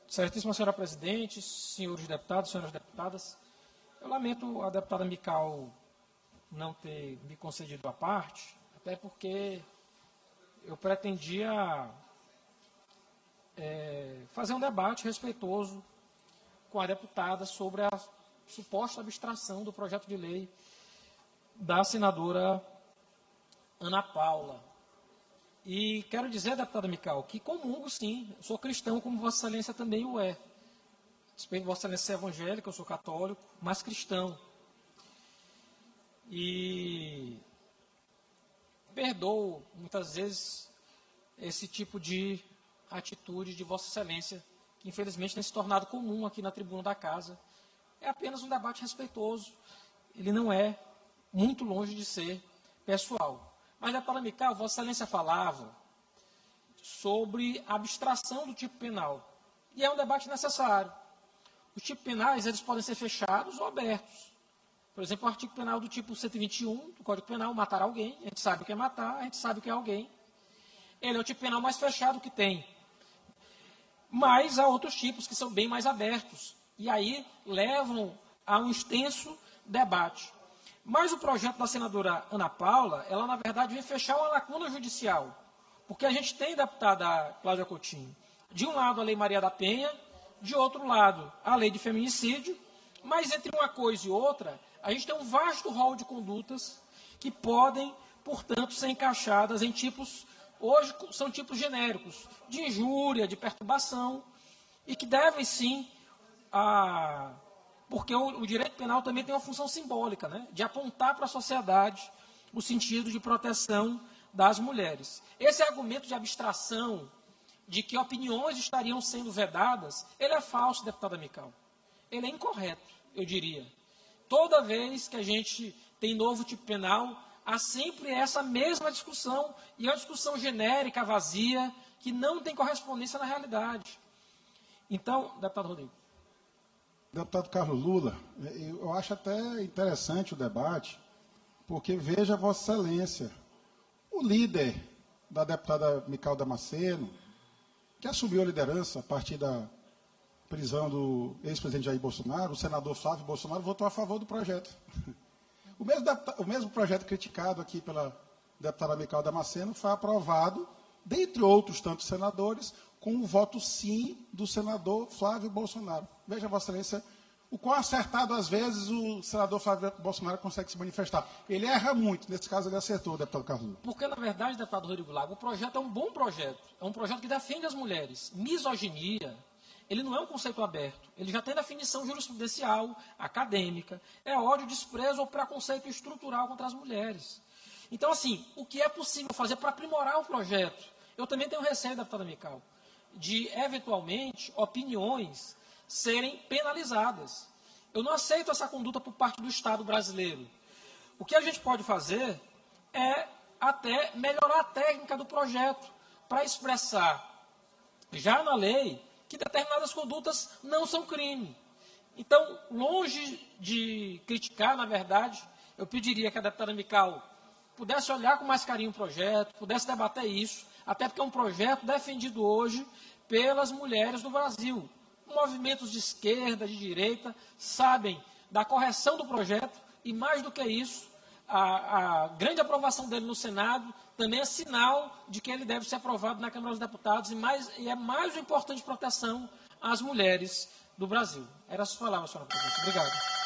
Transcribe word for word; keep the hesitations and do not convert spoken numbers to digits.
Excelentíssima senhora presidente, senhores deputados, senhoras deputadas, eu lamento a deputada Mical não ter me concedido a parte, até porque eu pretendia é, fazer um debate respeitoso com a deputada sobre a suposta abstração do projeto de lei da senadora Ana Paula. E quero dizer, deputada Mical, que comungo sim, eu sou cristão, como Vossa Excelência também o é. Respeito Vossa Excelência ser evangélica, eu sou católico, mas cristão. E perdoo, muitas vezes, esse tipo de atitude de Vossa Excelência, que infelizmente tem se tornado comum aqui na tribuna da casa. É apenas um debate respeitoso, ele não é muito longe de ser pessoal. Mas, deputada Mical, Vossa Excelência falava sobre a abstração do tipo penal. E é um debate necessário. Os tipos penais, eles podem ser fechados ou abertos. Por exemplo, o artigo penal do tipo cento e vinte e um do Código Penal, matar alguém, a gente sabe o que é matar, a gente sabe o que é alguém. Ele é o tipo penal mais fechado que tem. Mas há outros tipos que são bem mais abertos. E aí levam a um extenso debate. Mas o projeto da senadora Ana Paula, ela na verdade vem fechar uma lacuna judicial. Porque a gente tem, deputada Cláudia Coutinho, de um lado a Lei Maria da Penha, de outro lado a Lei de Feminicídio, mas entre uma coisa e outra, a gente tem um vasto rol de condutas que podem, portanto, ser encaixadas em tipos, hoje são tipos genéricos, de injúria, de perturbação, e que devem sim a... porque o, o direito penal também tem uma função simbólica, né, de apontar para a sociedade o sentido de proteção das mulheres. Esse argumento de abstração, de que opiniões estariam sendo vedadas, ele é falso, deputada Mical. Ele é incorreto, eu diria. Toda vez que a gente tem novo tipo penal, há sempre essa mesma discussão, e é uma discussão genérica, vazia, que não tem correspondência na realidade. Então, deputado Rodrigo. Deputado Carlos Lula, eu acho até interessante o debate, porque veja Vossa Excelência, o líder da deputada Mical Damasceno, que assumiu a liderança a partir da prisão do ex-presidente Jair Bolsonaro, o senador Flávio Bolsonaro, votou a favor do projeto. O mesmo, o mesmo projeto criticado aqui pela deputada Mical Damasceno foi aprovado, dentre outros tantos senadores, com o voto sim do senador Flávio Bolsonaro. Veja, Vossa Excelência, o quão acertado, às vezes, o senador Flávio Bolsonaro consegue se manifestar. Ele erra muito, nesse caso ele acertou, deputado Carlos. Porque, na verdade, deputado Rodrigo Lago, o projeto é um bom projeto. É um projeto que defende as mulheres. Misoginia, ele não é um conceito aberto. Ele já tem definição jurisprudencial, acadêmica. É ódio, desprezo ou preconceito estrutural contra as mulheres. Então, assim, o que é possível fazer para aprimorar o projeto? Eu também tenho receio, deputada Mical, de, eventualmente, opiniões serem penalizadas. Eu não aceito essa conduta por parte do Estado brasileiro. O que a gente pode fazer é até melhorar a técnica do projeto para expressar, já na lei, que determinadas condutas não são crime. Então, longe de criticar, na verdade, eu pediria que a deputada Mical pudesse olhar com mais carinho o projeto, pudesse debater isso, até porque é um projeto defendido hoje pelas mulheres do Brasil. Movimentos de esquerda, de direita, sabem da correção do projeto e, mais do que isso, a, a grande aprovação dele no Senado também é sinal de que ele deve ser aprovado na Câmara dos Deputados e, mais, e é mais uma importante proteção às mulheres do Brasil. Era a sua palavra, senhora presidente. Obrigado.